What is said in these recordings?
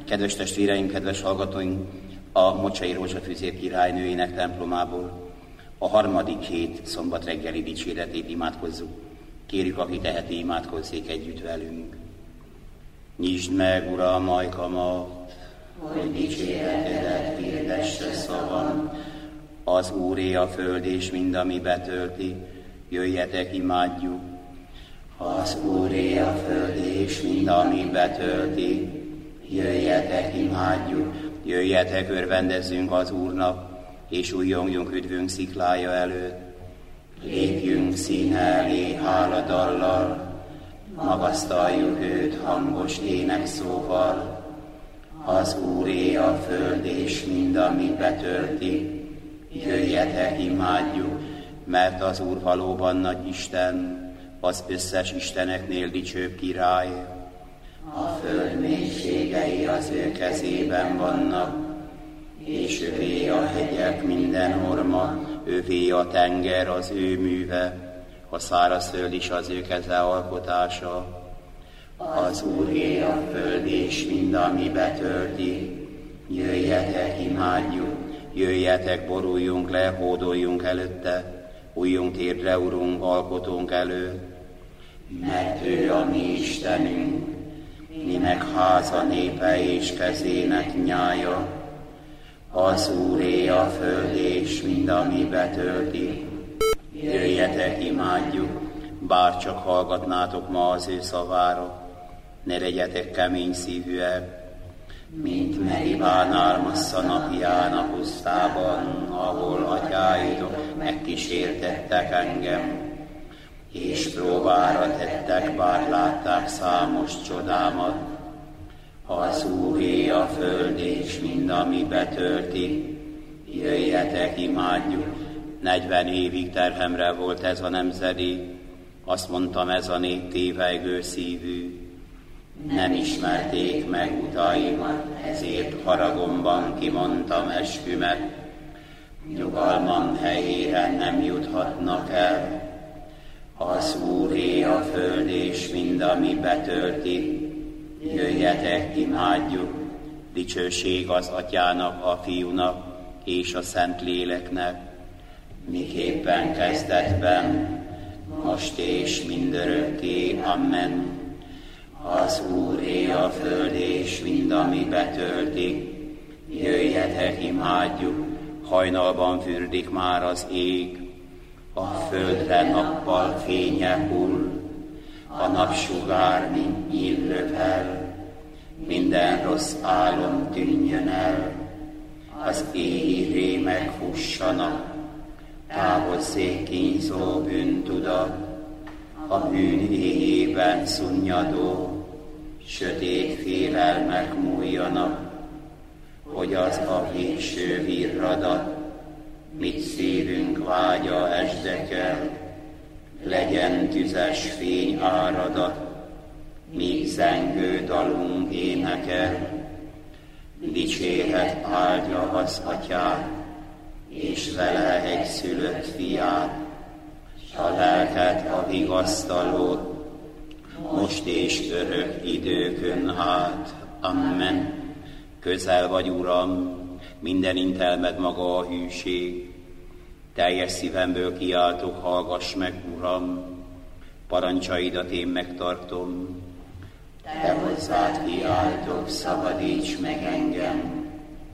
Kedves testvéreink, kedves hallgatóink, a Mocsai Rózsafűzér királynőjének templomából a harmadik hét szombat reggeli dicséretét imádkozzuk. Kérjük, aki teheti, imádkozzék együtt velünk. Nyisd meg, Uram, ajkamat, hogy dicséretedet hirdesse szavam. Az Úré a föld és mind, ami betölti, jöjjetek, imádjuk. Az Úré a föld és mind, ami betölti, jöjjetek, imádjuk. Jöjjetek, örvendezzünk az Úrnak, és újjongjunk üdvünk sziklája előtt. Lépjünk színe elé háladallal, magasztaljuk őt hangos énekszóval. Az Úré a föld és mind, ami betölti, jöjjetek, imádjuk, mert az Úr valóban nagy Isten, az összes isteneknél dicsőbb király. A föld mélységei az ő kezében vannak, és övé a hegyek minden orma, övé a tenger az ő műve, a szárazföld is az ő keze alkotása. Az Úré a föld és mind, ami betölti, jöjjetek, imádjuk, jöjjetek, boruljunk le, hódoljunk előtte, újjunk térdre, Urunk, alkotónk előtt. Mert ő a mi Istenünk, mi meg háza népe és kezének nyája. Az Úré a föld és mind, ami betölti, jöjjetek, imádjuk, bár csak hallgatnátok ma az ő szavára, ne legyetek kemény szívűek, mint Meribánál Massza napján a pusztában, ahol atyáitok megkísértettek engem, és próbára tettek, bár látták számos csodámat. Az Úré a föld és mind, ami betölti, jöjjetek, imádjuk. 40 évig terhemre volt ez a nemzedék, azt mondtam, ez a nép tévejgő szívű. Nem ismerték meg utaimat, ezért haragomban kimondtam eskümet. Nyugalmam helyére nem juthatnak el. Az Úré a föld és mind, ami betölti, jöjjetek, imádjuk. Dicsőség az Atyának, a Fiúnak és a Szentléleknek, miképpen kezdetben, most és mindörökké. Amen. Az Úré a föld és mind, ami betölti, jöjjetek, imádjuk. Hajnalban fürdik már az ég, a földre nappal fénye hull, a napsugár, mint nyíl rövel, minden rossz álom tűnjön el, az égi rémek fussanak, távozzék kínzó bűntudat, a bűn éjében szunnyadó, sötét félelmek múljanak, hogy az a végső virradat, mit szívünk vágya esdekel, legyen tüzes fény áradat, míg zengő dalunk énekel. Dicséret áldja az Atyát, és vele egyszülött fiát, s a lelket a vigasztalót, most és örök időkön át. Amen. Közel vagy, Uram, minden intelmed maga a hűség. Teljes szívemből kiáltok, hallgass meg, Uram, parancsaidat én megtartom. Te hozzád kiáltok, szabadíts meg engem.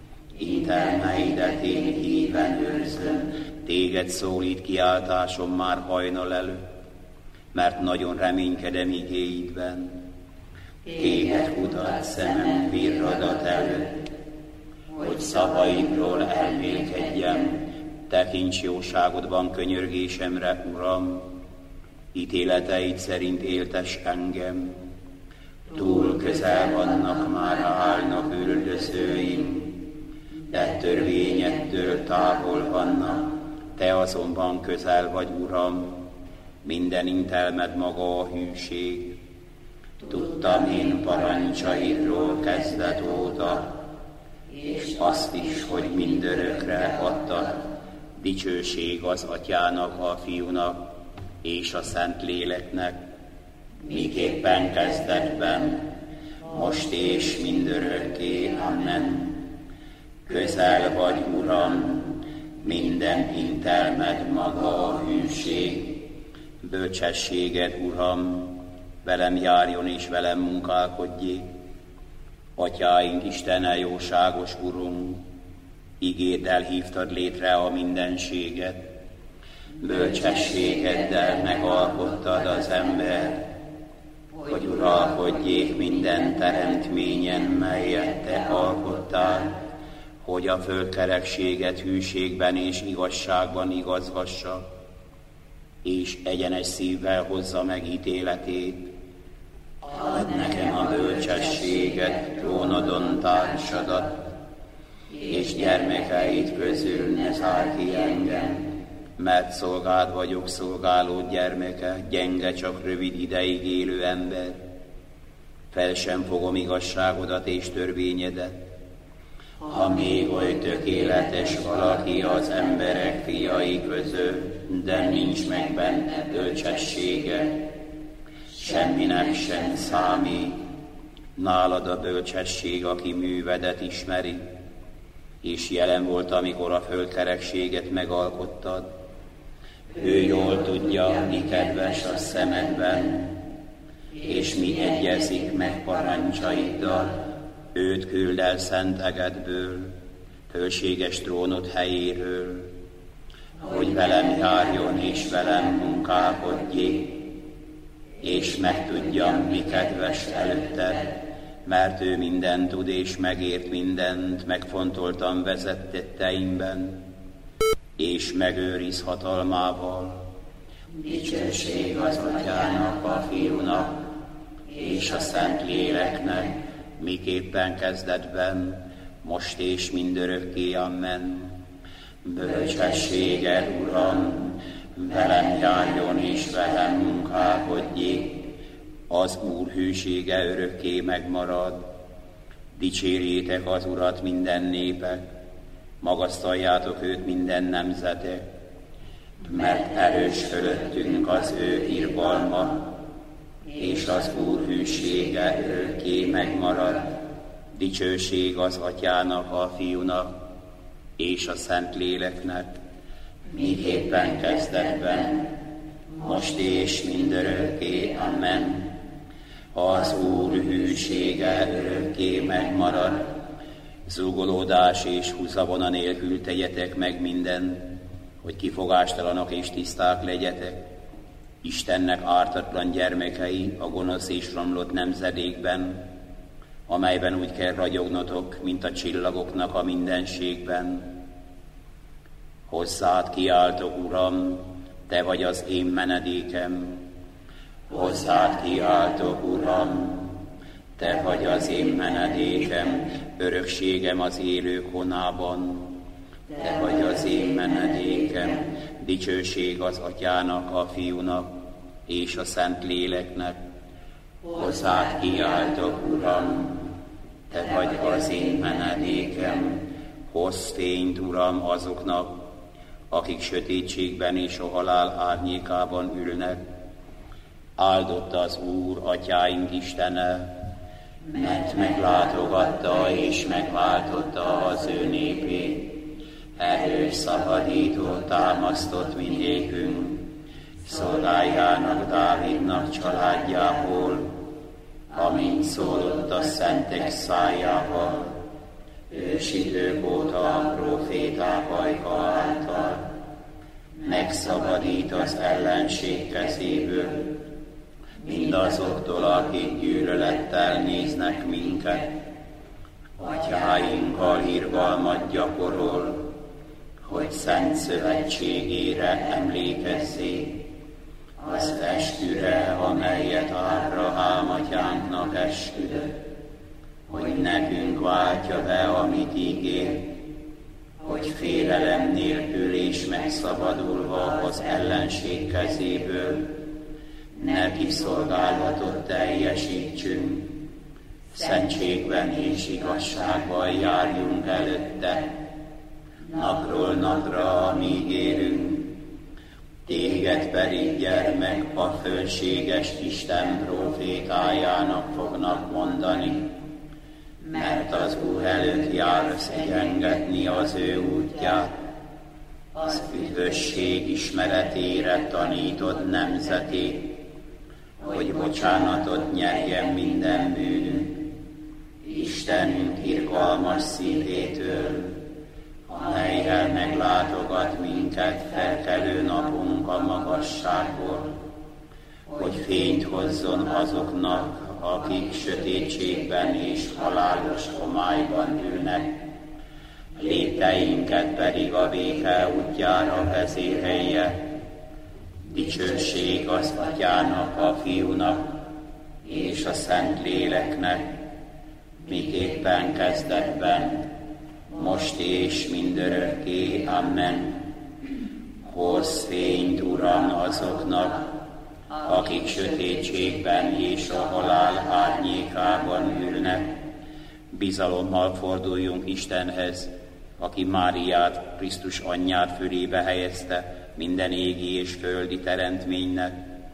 Intelmeidet én híven őrzöm. Téged szólít kiáltásom már hajnal előtt, mert nagyon reménykedem igéidben. Téged kutat szemem virradat előtt, hogy szavaidról elmélkedjem, tekints jóságodban könyörgésemre, Uram, ítéleteid szerint éltes engem. Túl közel vannak, már állnak üldözőim, de törvényettől távol vannak, te azonban közel vagy, Uram, minden intelmed maga a hűség. Tudtam én parancsaidról kezdet óta, és azt is, hogy mindörökre adtak. Dicsőség az Atyának, a Fiúnak és a Szentléleknek, miképpen kezdetben, most és mindörökké. Amen. Közel vagy, Uram, minden intelmed maga a hűség. Bölcsességed, Uram, velem járjon és velem munkálkodjék. Atyáink Istene, jóságos Urunk, igéddel hívtad létre a mindenséget. Bölcsességeddel megalkottad az ember, hogy uralkodjék minden teremtményen, melyet te alkottál, hogy a földkerekséget hűségben és igazságban igazgassa, és egyenes szívvel hozza meg ítéletét. Add nekem a bölcsességet, trónodon társadat, és gyermekeid közül ne zárj ki engem, mert szolgád vagyok, szolgálód gyermeke, gyenge, csak rövid ideig élő ember. Fel sem fogom igazságodat és törvényedet. Ha még oly tökéletes valaki az emberek fiai között, de nincs meg benne bölcsessége, semminek sem számít. Nálad a bölcsesség, aki művedet ismeri, és jelen volt, amikor a földkerekséget megalkottad. Ő jól tudja, mi kedves a szemedben, és mi egyezik meg parancsaiddal. Őt küld el szent egedből, fölséges trónod helyéről, hogy velem járjon és velem munkálkodjék, és megtudjam, mi kedves előtted, mert ő mindent tud és megért mindent, megfontoltam vezetteteimben, és megőriz hatalmával. Dicsőség az Atyának, a Fiúnak, és a Szent Léleknek, miképpen kezdetben, most és mindörökké. Amen. Bölcsességed, Uram, velem járjon és velem munkálkodjék, az Úr hűsége örökké megmarad. Dicsérjétek az Urat minden népek, magasztaljátok őt minden nemzetek, mert erős fölöttünk az ő irgalma, és az Úr hűsége örökké megmarad. Dicsőség az Atyának, a Fiúnak, és a Szent Léleknek, miképpen kezdetben, most és mindörökké. Amen. Az Úr hűsége örökké megmarad. Zúgolódás és húzavona nélkül tegyetek meg mindent, hogy kifogástalanok és tiszták legyetek. Istennek ártatlan gyermekei a gonosz és romlott nemzedékben, amelyben úgy kell ragyognotok, mint a csillagoknak a mindenségben. Hozzád kiáltok, Uram, te vagy az én menedékem. Hozzád kiáltok, Uram, te vagy az én menedékem, örökségem az élők honában. Te vagy az én menedékem, dicsőség az Atyának, a Fiúnak, és a Szent Léleknek. Hozzád kiáltok, Uram, te vagy az én menedékem, hozz fényt, Uram, azoknak, akik sötétségben és a halál árnyékában ülnek. Áldott az Úr, Atyáink Istene, mert meglátogatta és megváltotta az ő népét. Erős szabadító támasztott mindékünk, szolgájának, Dávidnak családjából, amint szólott a szentek szájával, ősidők óta a próféták ajka által. Megszabadít az ellenség kezéből, mindazoktól, akik gyűlölettel néznek minket. Atyáinkkal irgalmat gyakorol, hogy szent szövetségére emlékezzék, az esküre, amelyet Ábrahám atyánknak esküdött, hogy nekünk váltja be, amit ígér, hogy félelem nélkül és megszabadulva az ellenség kezéből neki szolgálatot teljesítsünk, szentségben és igazságban járjunk előtte, napról napra, amíg élünk. Téged pedig, gyermek, a fölséges Isten prófétájának fognak mondani, az Úr előtt jár szegyengetni az ő útját. Az üdvösség ismeretére tanítod nemzetét, hogy bocsánatot nyerjen minden bűnünk. Istenünk irgalmas szívétől, amellyel meglátogat minket felkelő napunk a magasságból, hogy fényt hozzon azoknak, akik sötétségben és halálos homályban ülnek, lépteinket pedig a béke útjára vezérelje. Dicsőség az Atyának, a Fiúnak és a Szentléleknek, miképpen kezdetben, most és mindörökké. Amen. Hozz fényt, Uram, azoknak, akik sötétségben és a halál árnyékában ülnek. Bizalommal forduljunk Istenhez, aki Máriát, Krisztus anyját fölébe helyezte minden égi és földi teremtménynek.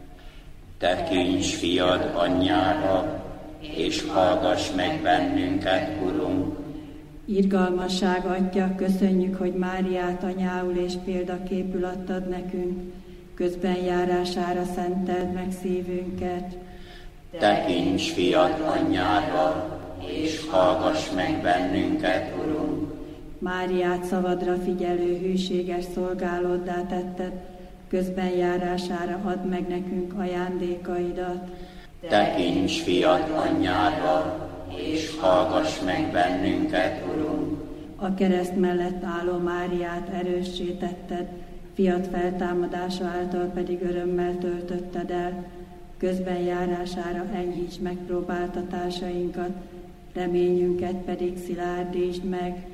Tekints fiad anyjára, és hallgass meg bennünket, Urunk. Irgalmasság Atya, köszönjük, hogy Máriát anyául és példaképül adtad nekünk, közben járására szenteld meg szívünket. Tekints fiad anyjára, és hallgass meg bennünket, Urunk. Máriát szavadra figyelő hűséges szolgálóddá tetted, közben járására add meg nekünk ajándékaidat. Tekints fiad anyjára, és hallgass meg bennünket, Urunk. A kereszt mellett álló Máriát erőssé tetted, fiad feltámadása által pedig örömmel töltötted el, közben járására enyhíts megpróbáltatásainkat, reményünket pedig szilárdítsd meg.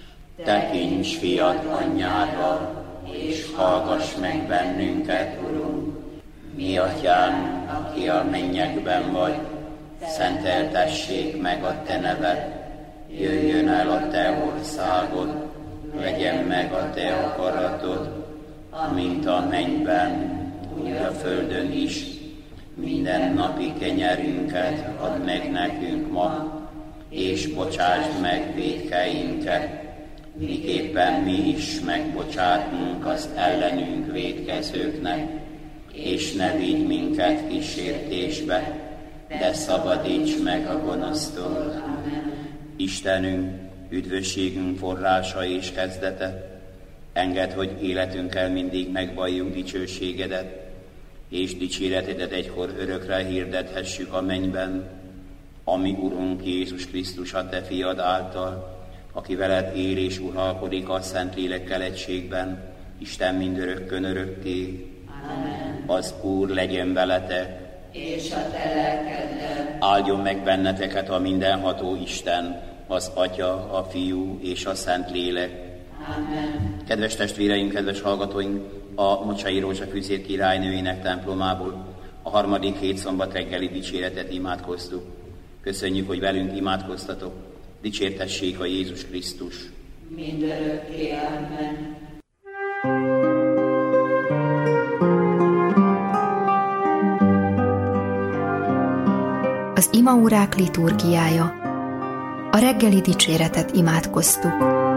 Tekints fiad anyjára, és hallgass meg bennünket, Urunk. Mi Atyánk, aki a mennyekben vagy, szenteltessék meg a te neved, jöjjön el a te országod, legyen meg a te akaratod, mint a mennyben, úgy a földön is. Minden napi kenyerünket add meg nekünk ma, és bocsásd meg vétkeinket, miképpen mi is megbocsátunk az ellenünk vétkezőknek, és ne vigy minket kísértésbe, de szabadíts meg a gonosztól. Istenünk, üdvösségünk forrása és kezdete, engedd, hogy életünkkel mindig megvalljunk dicsőségedet, és dicséretedet egykor örökre hirdethessük a mennyben, ami Urunk Jézus Krisztus a te fiad által, aki veled él és uralkodik a Szentlélekkel egységben, Isten mindörökkön örökké. Amen. Az Úr legyen veletek, és a te lelkeddel. Áldjon meg benneteket a mindenható Isten, az Atya, a Fiú és a Szentlélek. Amen. Kedves testvéreim, kedves hallgatóink, a Mocsai Rózsa Füzér királynőjének templomából a harmadik hétszombat reggeli dicséretet imádkoztuk. Köszönjük, hogy velünk imádkoztatok. Dicsértessék a Jézus Krisztus. Mindörökké. Amen. Az imaórák liturgiája. A reggeli dicséretet imádkoztuk.